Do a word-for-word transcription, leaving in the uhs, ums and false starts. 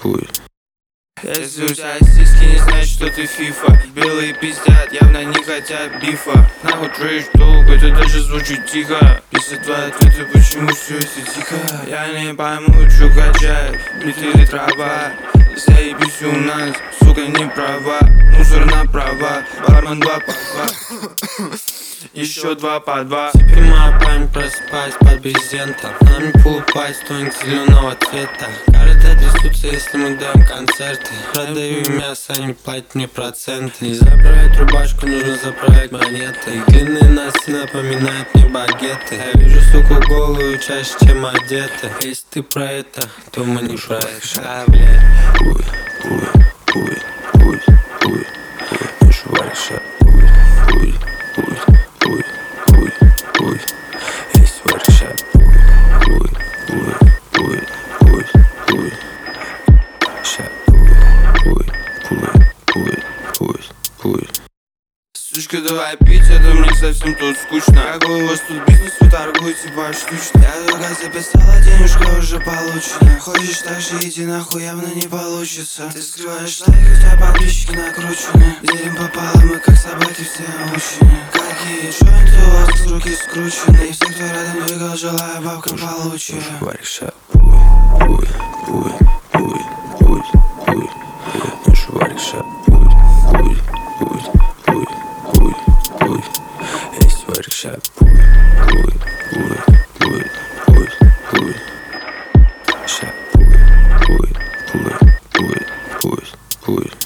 пусть. Если у тебя сиськи, не значит, что ты фифа. Белые пиздят, явно не хотят бифа. Нахуй трэш долго, это даже звучит тихо. Если твои ответы, почему все это тихо? Я не пойму, что качает, биты трава. Заебись у нас, сука, не права. Мусор направо, бармен два по два. Еще два по два. Теперь моя память просыпаясь под брезентом. Нами полупасть, тонет зеленого цвета. Города трясутся, если мы даем концерты. Продаю мясо, они платят мне проценты. Не заправить рубашку, нужно заправить монеты. Их длинные носы напоминают мне багеты. Я вижу суку голую чаще, чем одеты. Если ты про это, то мы не про это, блядь. Пусть, пусть, пусть, пусть, пусть, ну шварша, пусть, пусть, пусть, пусть, пусть, пусть, есть шварша, пусть, пусть, пусть, пусть, пусть, ща, пусть, пусть, пусть, пусть, пусть. Сучка, давай пить, это мне совсем тут скучно. Какой у вас тут бизнес, вы торгуете поштучно? Я только записала, денежка уже получена. Хочешь так же, иди нахуй, явно не получится. Ты скрываешь лайк, у тебя подписчики накручены. Делим пополам, мы как собаки все научены. Какие джойнты у вас с руки скручены. И всех, кто рядом двигал, желаю бабкам получше. Шварша, пусть, пусть, пусть, пусть, пусть, ну шварша, пусть, пусть, пусть, пусть, пусть, пусть, есть шварша, пусть, пусть, пусть, пусть, пусть, пусть, ща, пусть, пусть, пусть, пусть, пусть, пусть.